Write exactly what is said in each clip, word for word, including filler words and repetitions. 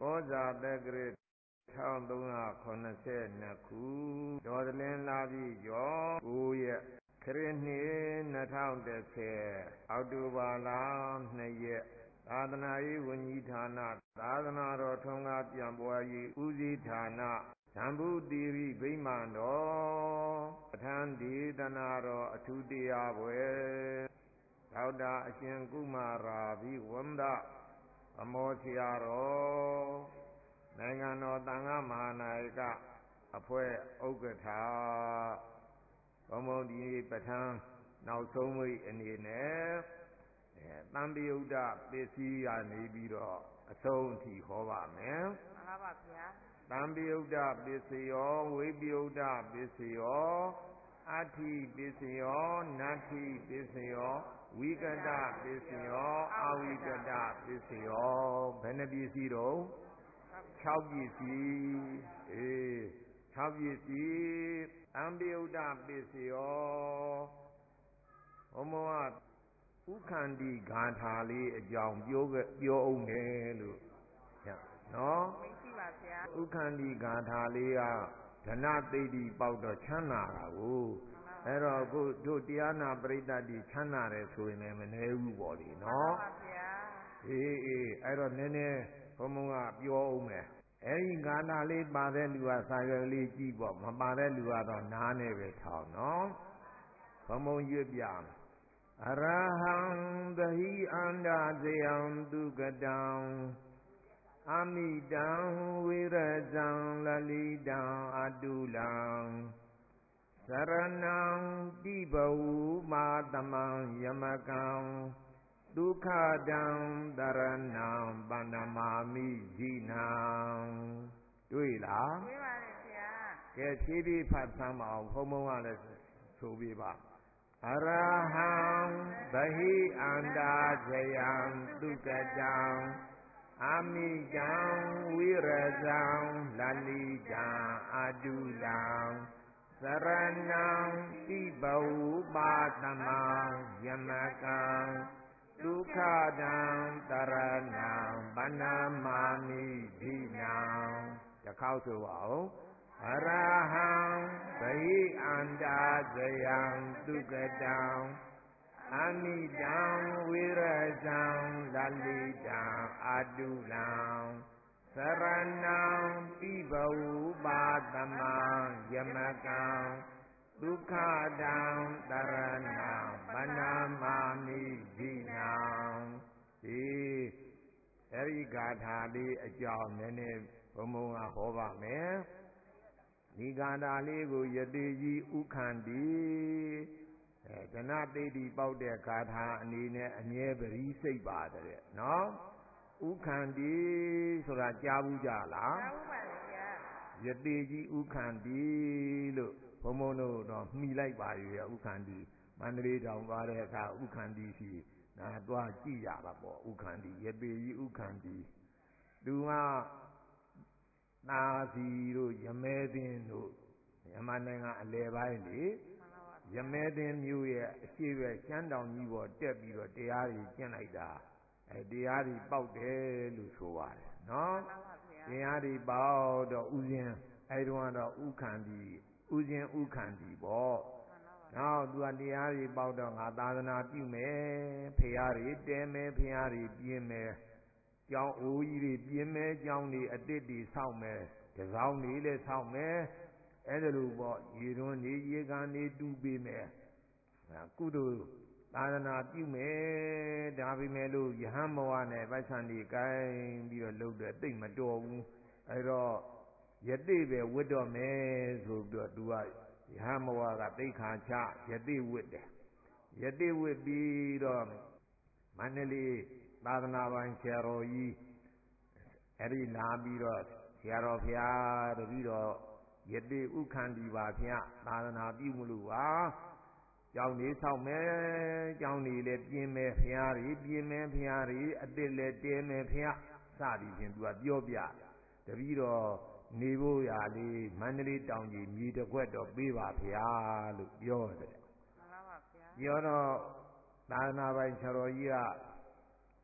ကောဇာတက္ကရာထောင်သုံးရာခုနှစ်ဆယ်နှစ်ခုဒေါ်သလင်းလာပြီးကျော်ကိုရက်ခရစ်နှစ်နှစ်ထောင်တစ်ဆယ်အောက်တိုဘာလနှစ်ရက်သာသနာရေးဝန်ကြီးဌာနသာသနာတော်ထွန်းကားပြန်ပွားရေးဦးစီးဌာနဓမ္မုတိရိဗိမာန်တော်ပဋ္ဌာန်းဒေသနာတော်အထူးတရားပွဲဒေါက်တာအရှင်ကုမာရာဘိဝန္ဒဗမောဆရာတော်နိုင်ငံတော်သံဃာမဟာနာယကအဖွဲ့ဥက္ကဋ္ဌဘုံဘုံဒီပဋ္ဌာန်းနောက်ဆုံးမိတ်အနေနဲ့အဲတံပိယုဒ္ဓပစ္စည်းကနေပြီးတော့အဆုံးအထိဟောပါမယ်မှန်ပါပါဗျာတံပိယုဒ္ဓပစ္စယောဝိပယုဒ္ဓပစ္စယောအဋ္ဌိပစ္စယောနတ္ထိပစ္စယောဝိကတပစ္စယောအဝိကတပစ္စယောဘယ်နှပစ္စည်းတော့၆ပစ္စည်းအေး၆ပစ္စည်းတံပိယုဒ္ဓပစ္စယောဘုံမောဥခန္တိဂါထာလေးအကြောင်းပြောပြောအောင်မယ်လို့နော်မရှိပါဗျာဥခန္တိဂါထာလေးကဓနသိတိပေါက်တော့ချမ်းသာတာကိုအဲ့တော့ကိုတို့တရားနာပရိသတ်ကြီးချမ်းသာတယ်ဆိုရင်လည်းမနှဲဘူးပေါ့လေနော်ပါဗျာအေးအေးအဲ့တော့နည်းနည်းဘုံဘုံကပြောအောင်မယ်အဲ့ဒီဂါထာလေးပါတဲ့လူကစာရွက်လေးကြည့်ပေါ့မပါတဲ့လူကတော့နားနဲ့ပဲထောင်နော်ဘုံဘုံရွတ်ပြအရဟံသဟိအန္တဇယံသူကတံအမိတံဝိရဇံလလိတံအတုလံသရဏံတိဘဝမာတမံယမကံဒုက္ခတံတရဏံပန္နမာမိဇိနံတွေ့လားတွေ့ပါတယ်ဗျာကဲဖြည်းဖြည်းဖတ်ဆမ်းမအောင်ဘုံဘုံကလည်းဆိုပြပါအရဟံဗဟိအန္တာဇယံသူကတံအမိတံဝိရဇံလလိတံအတုလံသရဏံတိဘဝပါတမံယမကံဒုက္ခတံတရဏံပဏ္ဏမာမိဓိနံတစ်ခေါက်ဆိုပါဦးအရဟံဗဟိအန္တာဇယံသူကတံအမိတံဝိရဇံလလိတံအတုလံသရဏံပိဘဝပါတမံယမကံဒုက္ခတံတရဏံပဏ္ဏမာမိဓိနံဒီအဲဒီဂါထာလေးအကြောင်းနည်းနည်းဘုံဘုံကဟောပါမယ်ဒီဂါထာလေးကိုယတိကြီးဥခန္တိအဲဒနသိတိပေါက်တဲ့ဂါထာအနေနဲ့အမြဲပရိစိတ်ပါတယ်နော်ဥခန္တိဆိုတာကြားဘူးကြလားကြားဘူးပါဗျာယတိကြီးဥခန္တိလို့ဘုံဘုံတို့တော့မှီလိုက်ပါရဲ့ဥခန္တိမန္တလေးတောင်သွားတဲ့အခါဥခန္တိရှိနာသွားကြည့်ရတာပေါ့ဥခန္တိယတိကြီးဥခန္တိသူကသာစီတို့ယမဲသင်းတို့မြန်မာနိုင်ငံအလယ်ပိုင်းလေယမဲသင်းမြို့ရဲ့အရှိပဲရှမ်းတောင်ကြီးပေါ်တက်ပြီးတော့တရားကြီးကျင့်လိုက်တာအဲတရားကြီးပေါက်တယ်လို့ဆိုပါတယ်နော်တရားကြီးပေါက်တော့ဥစဉ်အဲတုန်းကတော့ဥခန္တိဥစဉ်ဥခန္တိပေါ့နောက်သူကတရားကြီးပေါက်တော့ငါသာသနာပြုမယ်ဖရာကြီးတဲမယ်ဖရာကြီးပြင်းမယ်ကျောင်းအိုးကြီးတွေပြင်းမယ်ကျောင်းတွေအတစ်တွေဆောက်မယ်တစောင်းတွေလည်းဆောက်မယ်အဲ့ဒါလိုပေါ့ရေတွန်းနေရေကန်နေတူးပေးမယ်ကုသိုလ်သာသနာပြုမယ်ဒါပေမဲ့လို့ယဟန်ဘဝနဲ့ပိုက်ဆံတွေကိုင်းပြီးတော့လုပ်တဲ့တိတ်မတော်ဘူးအဲ့တော့ယတိပဲဝတ်တော့မယ်ဆိုပြီးတော့သူကယဟန်ဘဝကတိတ်ခါချယတိဝတ်တယ်ယတိဝတ်ပြီးတော့မန္တလေးသာသနာပိုင်ဆရာတော်ကြီးအဲ့ဒီလာပြီးတော့ဆရာတော်ဖျားတပည့်တော်ယတိဥခန္တိပါဖျားသာသနာပြုမလို့ပါကျောင်းလေးဆောက်မယ်ကျောင်းလေးလည်းပြင်းမယ်ဖျားကြီးပြင်းမယ်ဖျားကြီးအတစ်လည်းတဲမယ်ဖျားစသည်ဖြင့်သူကပြောပြတပည့်တော်နေဖို့ရာလေးမန္တလေးတောင်ကြီးမြေတစ်ခွက်တော့ပေးပါဖျားလို့ပြောတယ်မှန်ပါပါဗျာပြောတော့သာသနာပိုင်ဆရာတော်ကြီးက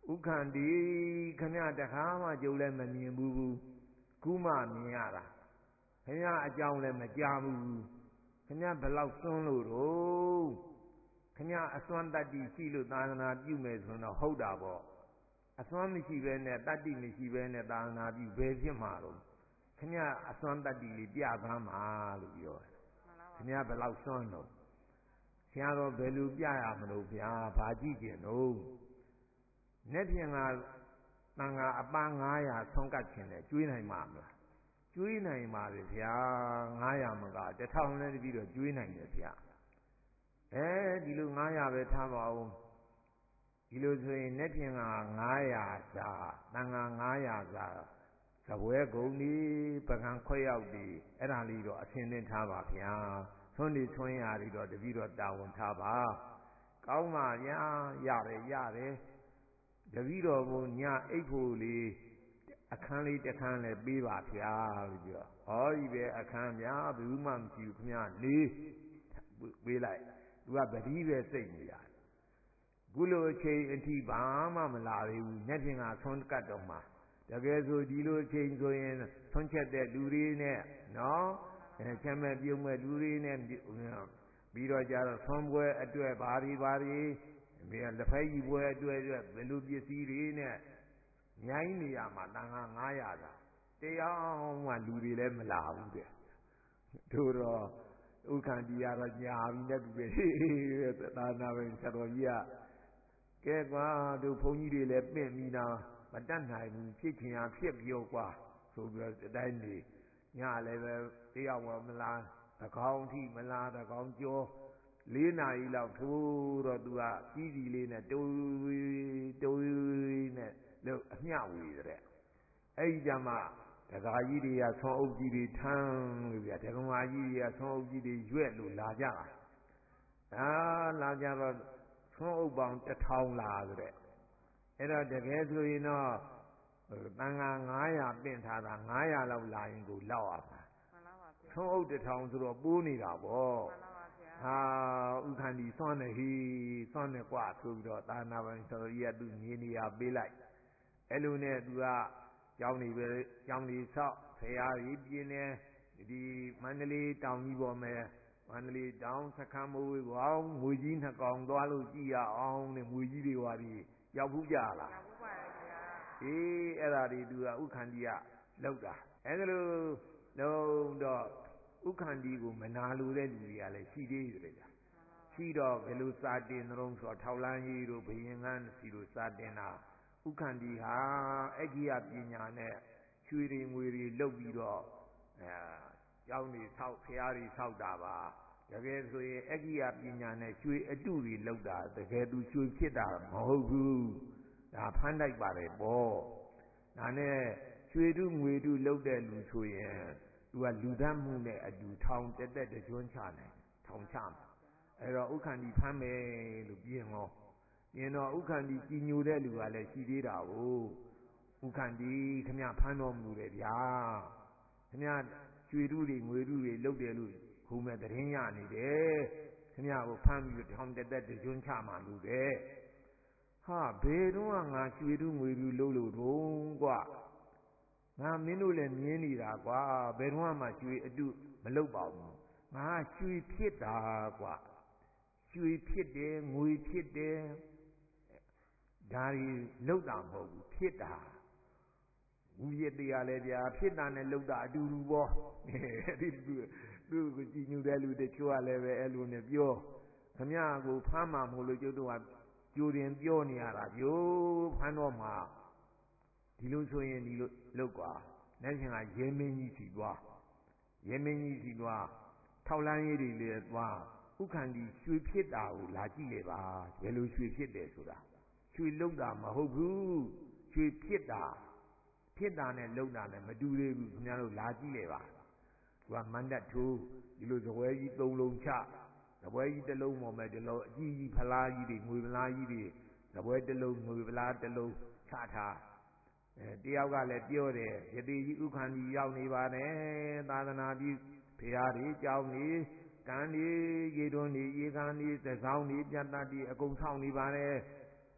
ဥက္ခန္တိခင်ဗျတခါမှကြုံလည်းမမြင်ဘူးဘူးခုမှမြင်ရတာခင်ဗျအကြောင်းလည်းမကြားဘူးခင်ဗျဘယ်လောက်စွန်းလို့တော့ခင်ဗျအစွမ်းတတ္တိရှိလို့သာသနာပြုမယ်ဆိုတော့ဟုတ်တာပေါ့အစွမ်းမရှိဘဲနဲ့တတ္တိမရှိဘဲနဲ့သာသနာပြုဘယ်ဖြစ်မှာတော့ခင်ဗျအစွမ်းတတ္တိလေးပြသမ်းပါလို့ပြောတယ်ခင်ဗျဘယ်လောက်စွမ်းတော့ဆရာတော်ဘယ်လိုပြရမလို့ဗျာဘာကြည့်ကျင်တော့နေ့ဖြင့်ကတန်ခါအပန်း၅ရာဆုံးကတ်ခြင်းနဲ့ကျွေးနိုင်မှာမလားကျွေးနိုင်ပါလေဗျာ၅ရာမကတထောင်နဲ့တပြီးတော့ကျွေးနိုင်တယ်ဗျာအဲဒီလို၅ရာပဲထားပါဦးဒီလိုဆိုရင်နေ့ဖြင့်က၅ရာစာတန်ခါ၅ရာစာသပွဲကုံဒီပကံခွဲရောက်ဒီအဲ့ဒါလေးတော့အရှင်းသိထားပါဗျာသွန်းဒီသွန်းရာတွေတော့တပြီးတော့တာဝန်ထားပါကောင်းပါဗျာရတယ်ရတယ်တပည့်တော်ဘုံညအိတ်ဖို့လေးအခန်းလေးတစ်ခန်းလည်းပေးပါဗျာလို့ပြောဟောဒီပဲအခန်းဗျာဘယ်သူမှမရှိဘူးခင်ဗျလေးပေးလိုက်သူကပတိပဲစိတ်နေရတယ်ခုလိုအချိန်အထိဘာမှမလာသေးဘူးနေ့ပြင်ကဆွန်းကတ်တော့မှာတကယ်ဆိုဒီလိုအချိန်ဆိုရင်ဆွန်းချက်တဲ့လူတွေနဲ့နော်အဲချက်မဲ့ပြုံးမဲ့လူတွေနဲ့ပြီးတော့ကြတော့ဆွန်းပွဲအတွက်ဘာတွေဘာတွေဒီလက်ဖက်ကြီးပွဲအတွက်အတွက်ဘယ်လိုပစ္စည်းတွေနဲ့မြိုင်းနေရမှာတန်ခါ၅ရာသာတရားမှလူတွေလည်းမလာဘူးတဲ့တို့တော့ဥက္ကန္တိကတော့ညာပြီးနဲ့တူတယ်သာနာပဲဆရာတော်ကြီးကကဲကွာတို့ဘုန်းကြီးတွေလည်းပင့်ပြီးနာမတတ်နိုင်ဘူးဖြစ်ချင်ရဖြစ်ပြောကွာဆိုပြီးတော့အတိုင်းနေညလည်းပဲတရားဝမလားတကောင်းထိမလားတကောင်းကျော်လေးနာရီလောက်ထိုးတော့သူကကြီးကြီးလေးနဲ့တိုးတိုးနဲ့လို့အမျှဝေတဲ့အဲ့ဒီကြမှာဒကာကြီးတွေကဆွမ်းအုပ်ကြီးတွေထမ်းလို့ပြဒကမာကြီးတွေကဆွမ်းအုပ်ကြီးတွေရွက်လို့လာကြတာအာလာကြတော့ဆွမ်းအုပ်ပေါင်းတစ်ထောင်လာတဲ့အဲ့တော့တကယ်ဆိုရင်တော့တန်ခါ၅ရာပင့်ထားတာ၅ရာလောက်လာရင်ကိုလောက်ရမှာမှန်ပါပါဗျာဆွမ်းအုပ်တစ်ထောင်ဆိုတော့ပိုးနေတာပေါ့မှန်ပါပါဟာဥက္ခန္ဒီစွန့်နေဟိစွန့်နေกว่าဆိုပြီးတော့သာနာပိုင်ဆိုတော့ကြီးကသူမြေနေရာပေးလိုက်အဲ့လိုနဲ့သူကကျောင်းနေပဲကျောင်းနေဆောက်ဖရာကြီးပြင်းနေဒီမန္တလေးတောင်ကြီးပေါ်မှာမန္တလေးတောင်စခန်းမိုးကောင်းငွေကြီးနှစ်ကောင်သွားလို့ကြည့်ရအောင်တဲ့ငွေကြီးတွေဟွာဒီရောက်ဘူးကြလားရောက်ဘူးပါဗျာအေးအဲ့ဒါတွေသူကဥက္ခန္ဒီကလောက်တာအဲ့ဒါလိုလုံးတော့ဥက္ခန္ဒီကိုမနာလိုတဲ့လူတွေကလည်းရှိသေးတယ်ဗျာရှိတော့ဘယ်လိုစာတင်သလုံးဆိုတော့ထောက်လန်းကြီးတို့ဘယင်ကန်းစီတို့စာတင်တာဥက္ခန္ဒီဟာအဂိယပညာနဲ့ရွှေတွေငွေတွေလုတ်ပြီးတော့အဲကျောင်းတွေဆောက်ဖျားတွေဆောက်တာပါတကယ်ဆိုရင်အဂိယပညာနဲ့ရွှေအတုတွေလုတ်တာတကယ်သူရွှေဖြစ်တာမဟုတ်ဘူးဒါဖမ်းလိုက်ပါတယ်ပေါ့ဒါနဲ့ရွှေတုငွေတုလုတ်တဲ့လူဆိုရင်သူကလူဒတ်မှုနဲ့အတူထောင်တက်တက်တကြွချနိုင်ထောင်ချမှာအဲ့တော့ဥက္ခန္ဒီဖမ်းမယ်လို့ပြင်ရောပြင်တော့ဥက္ခန္ဒီကြည်ညိုတဲ့လူကလည်းရှိသေးတာကိုဥက္ခန္ဒီခမဖမ်းတော်မူတယ်ဗျာခမရွှေတုတွေငွေတုတွေလုတ်တယ်လို့ခုမဲ့တရင်ရနေတယ်ခမကိုဖမ်းပြီးထောင်တက်တက်တကြွချမှာလို့တဲ့ဟာဘယ်တော့ငါရွှေတုငွေတုလုတ်လို့တုံးกว่าငါမင်းတို့လည်းမြင်နေတာကွာဘယ်တော့မှရွှေအတုမလုတ်ပါဘူးငါရွှေဖြစ်တာကွာရွှေဖြစ်တယ်ငွေဖြစ်တယ်ဒါတွေလုတ်တာမဟုတ်ဘူးဖြစ်တာဝူရတရားလည်းဗျာဖြစ်တာနဲ့လုတ်တာအတူတူပေါ့ဒီသူသူကိုကြည်ညိုတဲ့လူတချို့ကလည်းပဲအဲ့လိုနဲ့ပြောခမကိုဖမ်းမှာမဟုတ်လို့ကျုပ်တို့ကကြိုတင်ပြောနေရတာဗျိုးဖမ်းတော့မှာဒီလိုဆိုရင်ဒီလိုလုပ်ကွာနိုင်ရှင်ကရဲမင်းကြီးစီသွားရဲမင်းကြီးစီသွားထောက်လန်းရေးတွေလည်းသွားဥက္ခန္ဒီရွှေဖြစ်တာကိုလာကြည့်လေပါဘယ်လိုရွှေဖြစ်တယ်ဆိုတာရွှေလုံတာမဟုတ်ဘူးရွှေဖြစ်တာဖြစ်တာနဲ့လုံတာနဲ့မတူသေးဘူးခင်ဗျားတို့လာကြည့်လေပါသူကမန္တထိုးဒီလိုဇပွဲကြီးသုံးလုံးချဇပွဲကြီးတစ်လုံးပေါ်မဲ့ဒီလိုအကြီးကြီးဖလားကြီးတွေငွေဖလားကြီးတွေဇပွဲတစ်လုံးငွေဖလားတစ်လုံးချထားအဲတယောက်ကလည်းပြောတယ်ယတိကြီးဥက္ခန္ဒီရောက်နေပါတယ်သာသနာပြုဖရာတွေကြောင်းနေကံဒီရေတွန်းနေရေကန်နေသစောင်းနေပြတ်တတ်ဒီအကုန်ဆောင်နေပါတယ်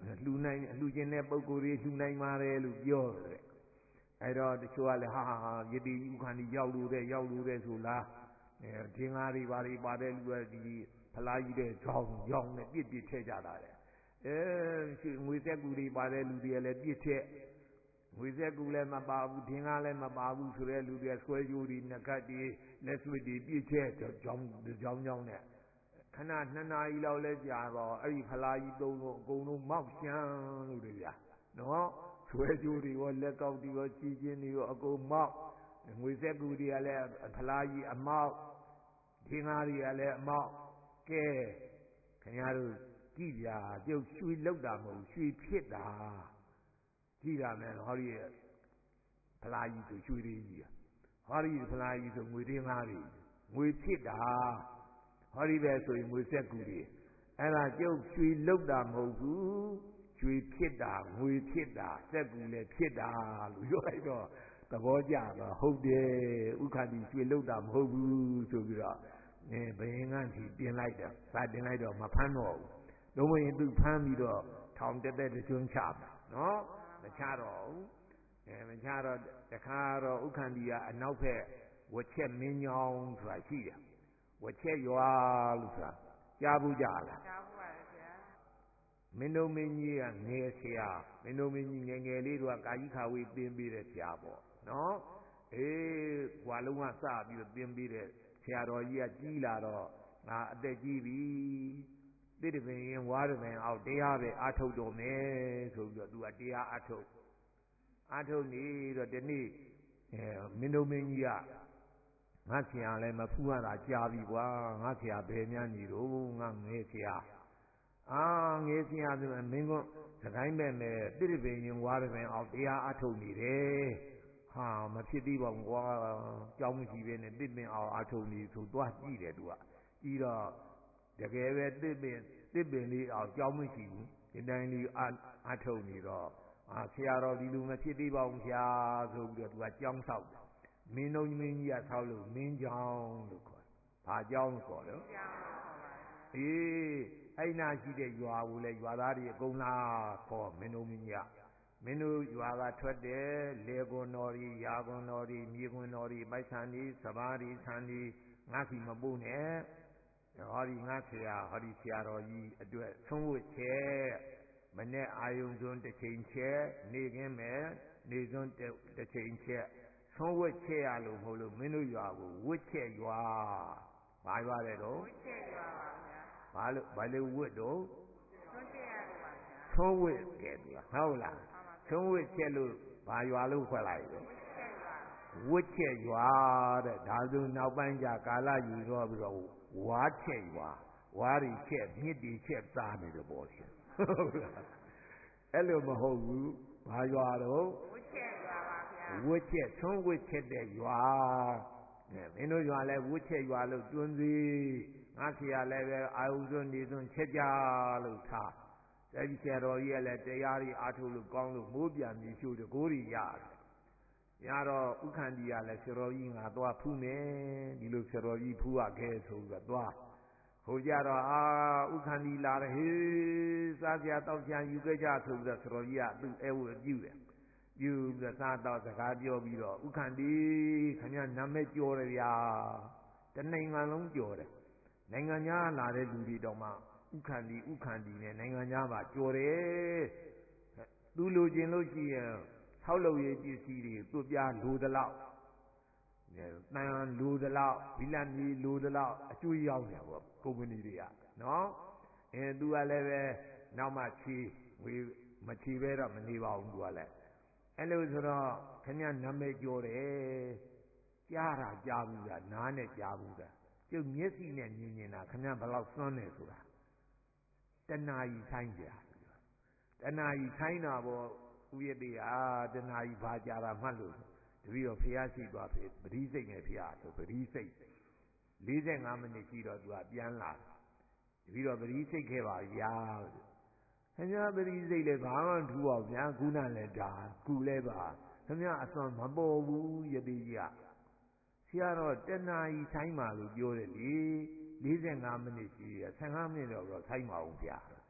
လှူနိုင်လှူခြင်းတဲ့ပုဂ္ဂိုလ်တွေလှူနိုင်ပါတယ်လို့ပြောတယ်အဲ့တော့တချို့ကလည်းဟာဟာယတိဥခန္ဒီရောက်လို့တဲ့ရောက်လို့တဲ့ဆိုလားအဲဒင်္ဂါတွေဘာတွေပါတယ်လူကဒီဖလားကြီးတဲ့ကြောင်းကြောင်းနဲ့ပြစ်ပြစ်ထည့်ကြတာတဲ့အဲငွေဆက်ကူတွေပါတယ်လူတွေလည်းပြစ်ထည့်ငွေဆက်ကူလည်းမပါဘူးဒင်္ဂါလည်းမပါဘူးဆိုတဲ့လူတွေဆွဲကြိုးတွေငကတ်တွေလက်ဆွေတွေပြစ်ထည့်ကြောင်းကြောင်းကြောင်းနဲ့ခဏနှစ်နာရီလောက်လဲကြာတော့အဲ့ဒီဖလားကြီးသုံးလို့အကုန်လုံးမောက်ရှမ်းလို့တွေဗျာနော်ဆွဲကြိုးတွေရောလက်ကောက်တွေရောချီချင်းတွေရောအကုန်မောက်ငွေဆက်ကူတွေကလည်းဖလားကြီးအမောက်ဒင်္ဂါတွေကလည်းအမောက်ကဲခင်ဗျားတို့ကြည့်ပြကျုပ်ရွှေလောက်တာမဟုတ်ရွှေဖြစ်တာကြည့်ရမယ်ဟောဒီဖလားကြီးဆိုရွှေတွေကြီးဟောဒီဖလားကြီးဆိုငွေဒင်္ဂါတွေငွေဖြစ်တာဟောဒီပဲဆိုရင်ငွေဆက်ကူတွေအဲ့ဒါကျုပ်ရွှေလောက်တာမဟုတ်ဘူးရွှေဖြစ်တာငွေဖြစ်တာစက်ကူလည်းဖြစ်တာလို့ပြောလိုက်တော့သဘောကျတော့ဟုတ်တယ်ဥက္ခတိရွှေလောက်တာမဟုတ်ဘူးဆိုပြီးတော့အဲဘယင်ကန်းစီတင်လိုက်တယ်စာတင်လိုက်တော့မဖမ်းတော့ဘူးလုံးဝရင်သူဖမ်းပြီးတော့ထောင်တက်တက်ကျွန်းချမယ်နော်မချတော့ဘူးအဲမချတော့တခါတော့ဥက္ခန္တိကအနောက်ဖက်ဝချက်မင်းညောင်းဆိုတာရှိတယ်ဝချက်ရွာလို့ဆိုတာကြားဘူးကြလားကြားဘူးပါဗျာမင်းတို့မင်းကြီးကငယ်ဆရာမင်းတို့မင်းကြီးငယ်ငယ်လေးတို့ကကာကြီးခါဝေးသင်ပေးတဲ့ဆရာပေါ့နော်အေးဘွာလုံးကစပြီးတော့သင်ပေးတဲ့ဆရာတော်ကြီးကကြီးလာတော့ငါအသက်ကြီးပြီတိတပင်ရင်ဝါရပင်အောက်တရားပဲအာထုတ်တော်မယ်ဆိုပြီးတော့သူကတရားအာထုတ်အာထုတ်နေတော့ဒီနေ့အဲမင်းတို့မင်းကြီးကငါဆရာလည်းမဖူးရတာကြာပြီကွာငါဆရာဘယ်များညီတော့ငါငယ်ဆရာအာငယ်ဆရာဆိုရင်မင်းကစကိုင်းမဲ့မဲ့တိရပင်ရင်ဝါရပင်အောင်တရားအထုတ်နေတယ်ဟာမဖြစ်သေးပါဘူးကွာကြောင်းမရှိပဲနဲ့တိပင်အောင်အထုတ်နေဆိုသွားကြည့်တယ်သူကကြည့်တော့တကယ်ပဲတိပင်တိပင်လေးအောင်ကြောင်းမရှိဘူးဒီတိုင်းလေးအထုတ်နေတော့အာဆရာတော်ဒီလိုမဖြစ်သေးပါဘူးဆရာဆိုပြီးတော့သူကကြောင်းဆောက်တယ်မင်းတို့မင်းကြီးကဆောက်လို့မင်းကြောင်းလို့ခေါ်တယ်။ဘာကြောင်းခေါ်လဲ။ကြောင်းခေါ်ပါဘူး။အေးအဲ့နာရှိတဲ့ရွာကိုလည်းရွာသားတွေအကုန်လားခေါ်မင်းတို့မင်းကြီးကမင်းတို့ရွာကထွက်တယ်လေကွန်တော်တွေရာကွန်တော်တွေမြေကွန်တော်တွေပိုက်ဆံတွေစပားတွေဆံတွေငါစီမပို့နဲ့ဟောဒီငါဆရာဟောဒီဆရာတော်ကြီးအတွက်သုံးဝတ်ချက်မနဲ့အာယုံစွန်းတစ်ချိန်ချက်နေခင်းမဲ့နေစွန်းတစ်ချိန်ချက်ဆုံးဝတ်ချက်ရလို့မဟုတ်လို့မင်းတို့ရွာကိုဝတ်ချက်ရွာဘာရွာလဲတော့ဝတ်ချက်ရွာပါဗျာဘာလို့ဘာလို့ဝတ်တော့ဆုံးချက်ရလို့ပါဗျာဆုံးဝတ်ကဲသူဟုတ်လားဆုံးဝတ်ချက်လို့ဘာရွာလို့ခွက်လိုက်တော့ဝတ်ချက်ရွာတဲ့ဒါဆိုနောက်ပိုင်းကျကာလယူတော့ပြီးတော့ဝါချက်ရွာဝါရီချက်မြစ်တီချက်စားနေတယ်ပေါ့ရှင်ဟုတ်လားအဲ့လိုမဟုတ်ဘူးဘာရွာတော့ဝတ်ချက်ရွာပါဗျာဝတ်ချက်သုံးဝတ်ချက်တဲ့ရွာအဲမင်းတို့ရွာလဲဝတ်ချက်ရွာလို့တွန်းစီငါဆရာလည်းပဲအာယုစွန်းနေစွန်းချက်ကြလို့ထားအဲဒီဆရာတော်ကြီးကလည်းတရားတွေအားထုတ်လို့ကောင်းလို့မိုးပြန်ပြီးရှုတကိုးကြီးရတယ်ရတော့ဥက္ခန္တီကလည်းဆရာတော်ကြီးငါသွားဖူးမယ်ဒီလိုဆရာတော်ကြီးဖူးရခဲ့ဆိုပြီးတော့သွားဟိုကြတော့အာဥက္ခန္တီလာတယ်ဟေးစားကြတောက်ကြယူခဲ့ကြဆိုပြီးတော့ဆရာတော်ကြီးကသူ့အဲဝတ်ပြုတယ်ပြုပြီးတော့စားတော့စကားပြောပြီးတော့ဥက္ခန္တီခင်ဗျာနာမည်ကျော်တယ်ဗျာတနိုင်ငံလုံးကျော်တယ်နိုင်ငံခြားလာတဲ့လူတွေတော့မှဥက္ခန္တီဥက္ခန္တီနဲ့နိုင်ငံခြားမှာကျော်တယ်သူလိုချင်လို့ရှိရင်ဆောက်လုပ်ရေးပစ္စည်းတွေသူ့ပြားလိုသလောက်တန်လိုသလောက်ဗီလန်ကြီးလိုသလောက်အကျွေးရောက်တယ်ပေါ့ကုမ္ပဏီတွေကနော်အဲသူကလည်းပဲနောက်မှချီဝေမချီပဲတော့မနေပါဘူးသူကလည်းအဲ့လိုဆိုတော့ခင်ဗျနာမည်ကျော်တယ်ကြားတာကြားဘူးလားနားနဲ့ကြားဘူးလားကျုပ်မျက်စိနဲ့မြင်နေတာခင်ဗျဘယ်လောက်စွန်းတယ်ဆိုတာတဏှာကြီးဆိုင်ကြတဏှာကြီးဆိုင်တာပေါ့ဥယျာတိဟာတဏှာကြီးဘာကြတာမှတ်လို့တပည့်တော်ဖះရှိသွားပြီပရိစိတ်နဲ့ဖះဆိုပရိစိတ်၄၅မိနစ်ရှိတော့သူကပြန်လာတပည့်တော်ပရိစိတ်ခဲ့ပါဗျာခင်ဗျာပရိစိတ်လည်းဘာမှထူပါဗျာခုနလည်းဒါကုလဲပါခင်ဗျာအစွမ်းမပေါ်ဘူးယတိကြီးကဆရာတော်တဏှာကြီးဆိုင်ပါလို့ပြောတယ်လေ၄၅မိနစ်ရှိရ၁၅မိနစ်တော့ဆိုင်ပါအောင်ဗျာဆ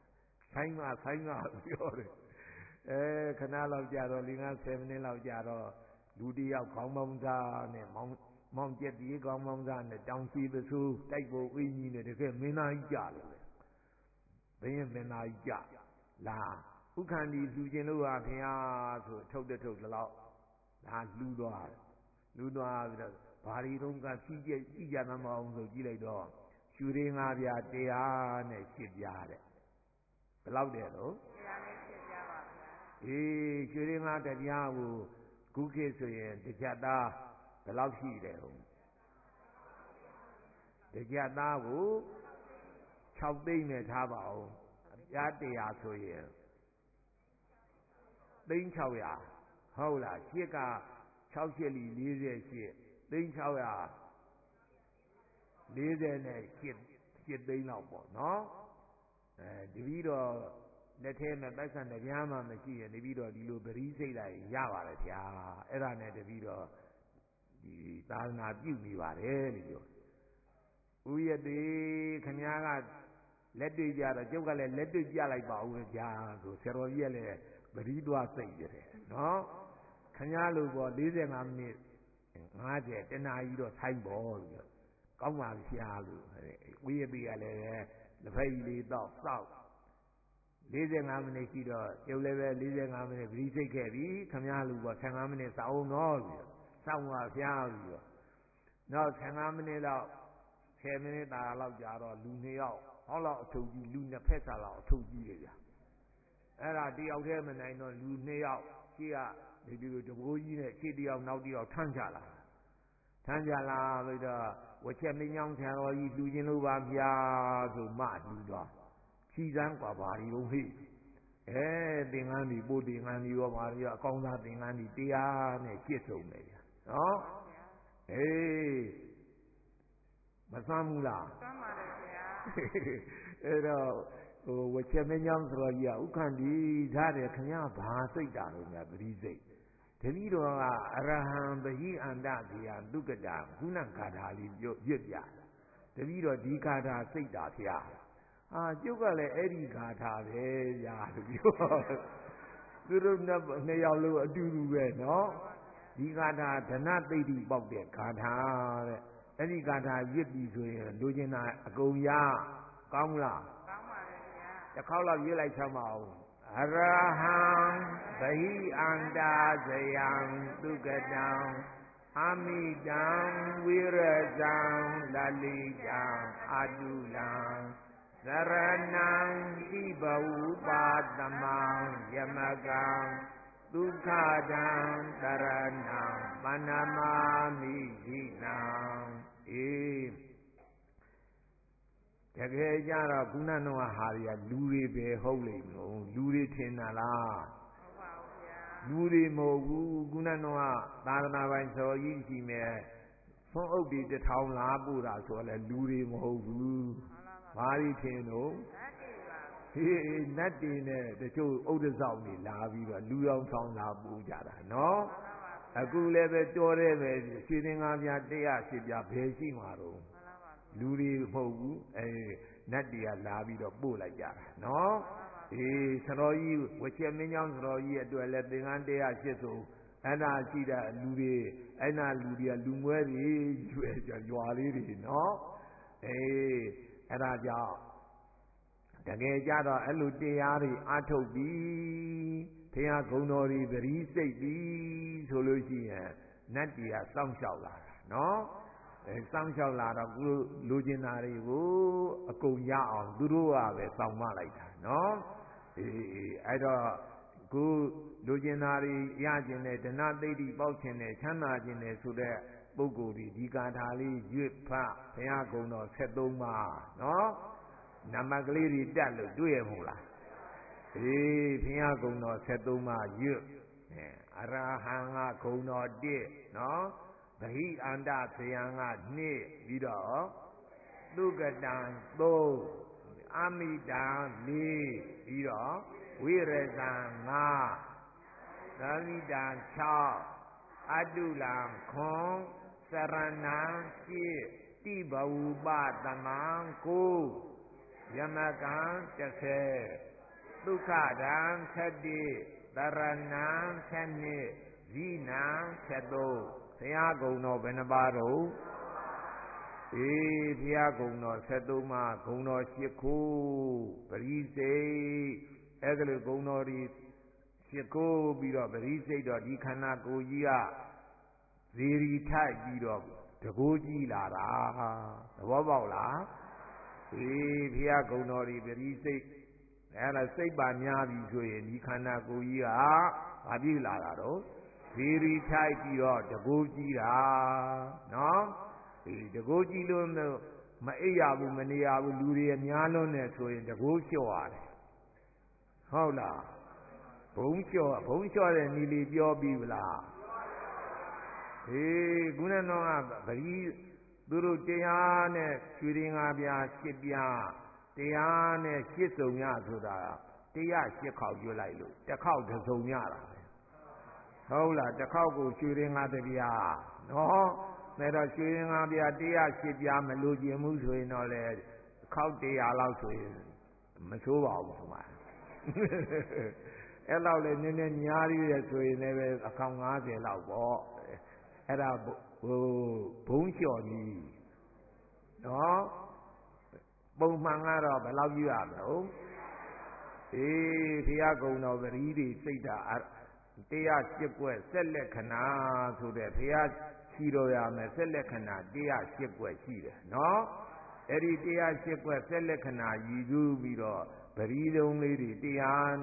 ဆိုင်မှာဆိုင်မှာပြောတယ်အဲခဏလောက်ကြာတော့၄-၅မိနစ်လောက်ကြာတော့လူတယောက်ခေါင်းပေါင်းစားနဲ့မောင်မောင်ကျက်ကြီးခေါင်းပေါင်းစားနဲ့တောင်ရှိသဆိုးတိုက်ဖို့အင်းကြီးနဲ့တကယ်မင်းသားကြီးကြလို့လေဘင်းမင်းသားကြီးကြလာဥက္ကန္ဒီလှူခြင်းလို့ဟာခင်ဗျာဆိုထုတ်တဲ့ထုတ်တော့လာလှူသွားတယ်လှူသွားပြီးတော့ဘာဒီတုံးကစီးကြည့်ကြည့်ကြသမအောင်ဆိုကြည့်လိုက်တော့ရှူရင်းငါးပြားတရားနဲ့ရှစ်ပြားတဲ့ဘယ်လောက်တဲ့လို့တရားနဲ့ရှစ်ပြားပါဗျာအေးရှူရင်းငါးတရားကိုခုခေတ်ဆိုရင်တကြသားဘယ်လောက်ရှိတယ်ဟုတ်တကြသားကို၆သိန်းနဲ့ထားပါအောင်ပြားတရားဆိုရင်သိန်း၆ရာဟုတ်လားရှစ်က၆ရှစ်လီ၄၈သိန်း၆ရာ၄၀နဲ့ရှစ်ရှစ်သိန်းလောက်ပေါ့နော်အဲတပည့်တော်လက်ထဲမှာပိုက်ဆံတရားမှမရှိရင်တပည့်တော်ဒီလိုပရိစိတ်လိုက်ရပါတယ်ဗျာအဲ့ဒါနဲ့တပည့်တော်ဒီသာသနာပြုနေပါတယ်လို့ပြောဦးရသေးခမည်းကလက်တွေ့ကြတော့ကျုပ်ကလည်းလက်တွေ့ကြလိုက်ပါဦးဗျာဆိုဆရာတော်ကြီးကလည်းပရိသွားစိတ်တယ်နော်ခမည်းလို့ပေါ့၄၅မိနစ်၅၀တနာရီတော့ဆိုင်းပေါ်လို့ကောင်းပါဗျာလို့ဦးရသေးကလည်းလက်ဖက်ကြီးလေးတော့စောက်၄၅မိနစ်ရှိတော့ကျုပ်လည်းပဲ၄၅မိနစ်ပရိစိတ်ခဲ့ပြီခမည်းလို့ပေါ့၁၅မိနစ်စောင်းတော့လို့စောင်းပါဗျာလို့နောက်၁၅မိနစ်လောက်ဆယ်မိနစ်တာလောက်ကြာတော့လူနှစ်ယောက်ဟောလောက်အထုပ်ကြီးလူနှစ်ဖက်စာလောက်အထုပ်ကြီးလေဗျာအဲ့ဒါတယောက်တည်းမနိုင်တော့လူနှစ်ယောက်ရှေ့ကဒီလိုတဘိုးကြီးနဲ့ရှေ့တယောက်နောက်တယောက်ထမ်းကြလာထမ်းကြလာပြီးတော့ဝချက်မင်းကြောင့်ဆရာတော်ကြီးလူချင်းလို့ပါဗျာဆိုမှလူသွားခြီစမ်းกว่าဘာဒီလုံးဟိအဲသင်္ကန်းဒီပို့သင်္ကန်းဒီရောဘာဒီရောအကောင်းသားသင်္ကန်းဒီတရားနဲ့ရှစ်စုံပဲဗျာနော်အေးမဆမ်းဘူးလားဆမ်းပါတယ်ဗျာအဲ့တော့ဟိုဝချက်မင်းကြောင့်ဆိုတော့ကြီးကဥက္ကန္ဒီထားတယ်ခင်ဗျာဘာစိတ်တာလို့များပရိစိတ်တတိတော်ကအရဟံပဟိအန္တဇေယဒုက္ကတာခုနဂါထာလေးပြောရွတ်ပြတတိတော်ဒီဂါထာစိတ်တာဖျားအာကျုပ်ကလည်းအဲ့ဒီဂါထာပဲညာလို့ပြောသူတို့နှစ်ယောက်လုံးအတူတူပဲနော်ဒီဂါထာဓနသိတိပေါက်တဲ့ဂါထာတဲ့အဲ့ဒီဂါထာရွတ်ပြီဆိုရင်လူကျင်တာအကုန်ရကောင်းလားကောင်းပါလေဗျာတစ်ခေါက်လောက်ရွတ်လိုက်ချမ်းပါဦးအရဟံဗဟိအန္တာဇယံဒုက္ကတံအမိတံဝိရဇံလလိတံအတုလံသရဏံဣဘဝုပါတမံယမကံဒုက္ခတံတရဏံမနမာမိဟိနံအေးတကယ်ကြတော့ခုနကတော့ဟာတွေကလူတွေပဲဟုတ်လိမ့်မလို့လူတွေထင်တာလားဟုတ်ပါဘူးဗျာလူတွေမဟုတ်ဘူးခုနကတော့သာသနာပိုင်စော်ကြီးရှိမယ်ဖုံးအုပ်တွေတထောင်လားပို့တာဆိုတော့လေလူတွေမဟုတ်ဘူးဘာတွေထင်တော့ဟေးနတ်တွေနဲ့တချို့ဥဒ္ဒဆောင်တွေလာပြီးတော့လူရောင်ဆောင်လာပို့ကြတာနော်အခုလည်းပဲတော်တယ်ပဲရွှေသင်္ကားပြတရားရှိပြဘယ်ရှိမှာတော့လူတွေမဟုတ်ဘူးအဲနတ်တွေကလာပြီးတော့ပို့လိုက်ကြတာနော်အေးသတော်ကြီးဝချက်မင်းကြောင့်သတော်ကြီးအတွက်လည်းသင်္ကန်းတရားရှိဆိုအဲ့ဒါရှိတဲ့လူတွေအဲ့နာလူတွေကလူမွဲတွေရွယ်ရွာလေးတွေနော်အေးအဲ့ဒါကြောင့်တကယ်ကြတော့အဲ့လိုတရားတွေအထုတ်ပြီးဘုရားဂုဏ်တော်တွေပရိစိတ်ပြီးဆိုလို့ရှိရင်နတ်တွေကစောင့်ရှောက်လာတာနော်အဲစောင့်ရှောက်လာတော့ကုလိုချင်တာတွေကိုအကုန်ရအောင်သူတို့ကပဲစောင့်မလိုက်တာနော်အေးအဲ့တော့ခုလိုချင်တာတွေရကျင်တဲ့ဒနာသိတိပေါက်ခြင်းနဲ့ချမ်းသာခြင်းနဲ့ဆိုတဲ့ပုဂ္ဂိုလ်ဒီဒီကာထာလေးရွတ်ဖတ်ဘုရားဂုဏ်တော်ဆက်သုံးပါနော်နံပါတ်ကလေးတွေတက်လို့တွေ့ရမို့လားအေးဘုရားဂုဏ်တော်ဆက်သုံးပါရွတ်အဲအရဟံကဂုဏ်တော်တစ်နော်ဗဟိအန္တဇယံကနှစ်ပြီးတော့သုကတံသုံးအမိတံလေးပြီးတော့ဝိရဇံငါးသလိတံ၆အတုလံခွန်စရဏံရှစ်တိဘဝုပသမံကိုယမကံတစ်ဆယ်ဒုက္ခဒံဆက်တိတရဏံဆက်နှစ်ဇိနံဆက်သုံးဘုရားကုံတော်ဘယ်နှပါတော့အေးဘုရားကုံတော်ဆက်သုံးပါးဂုံတော်ရှိခိုးပရိစိတ်အဲ့ဒါလိုဂုံတော်ဒီရှိခိုးပြီးတော့ပရိစိတ်တော့ဒီခန္ဓာကိုယ်ကြီးကဇေရီထိုက်ပြီးတော့တကိုးကြီးလာတာသဘောပေါက်လားအေးဘုရားကုံတော်ဒီပရိစိတ်အဲ့ဒါစိတ်ပါများပြီဆိုရင်ဒီခန္ဓာကိုယ်ကြီးကဘာပြည့်လာတာတော့ဇေရီထိုက်ပြီးတော့တကိုးကြီးတာနော်ဒီတကိုးကြီးလို့မအိပ်ရဘူးမနေရဘူးလူတွေများလွန်းနေဆိုရင်တကိုးလျှော့ရတယ်ဟုတ်လားဘုံလျှော့ဘုံလျှော့တဲ့နီလီပြောပြီးဗလားအေးခုနကတော့ဗတိသူတို့တရားနဲ့ရွှေရင်ငါပြာရှစ်ပြားတရားနဲ့ရှစ်စုံရဆိုတာတရားရှစ်ခေါက်ကျွတ်လိုက်လို့တစ်ခေါက်တစ်စုံရတာပဲဟုတ်လားတစ်ခေါက်ကိုရွှေရင်ငါတစ်ပြားနော်ဒါတော့ရွှေရင်ငါပြာတရားရှစ်ပြားမလို့ကျင်မှုဆိုရင်တော့လေခေါက်တရားလောက်ဆိုရင်မဆိုးပါဘူးဆိုမှအဲ့လောက်လေနည်းနည်းများရည်ရဆိုရင်လည်းအကောင်၅၀လောက်ပေါ့အဲ့ဒါဟိုဘုံလျှော်ကြီးနော်ပုံမှန်ကတော့ဘယ်လောက်ယူရမလို့အေးဘုရားကုံတော်ပရိဒီစိတ်ဓာတ်တရားရှစ်ကွက်ဆက်လက်ခဏဆိုတဲ့ဘုရားရှိတော်ရမယ်ဆက်လက်ခဏတရားရှစ်ကွက်ရှိတယ်နော်အဲ့ဒီတရားရှစ်ကွက်ဆက်လက်ခဏရည်သူပြီးတော့ပရိသုံးလေးတွေတရား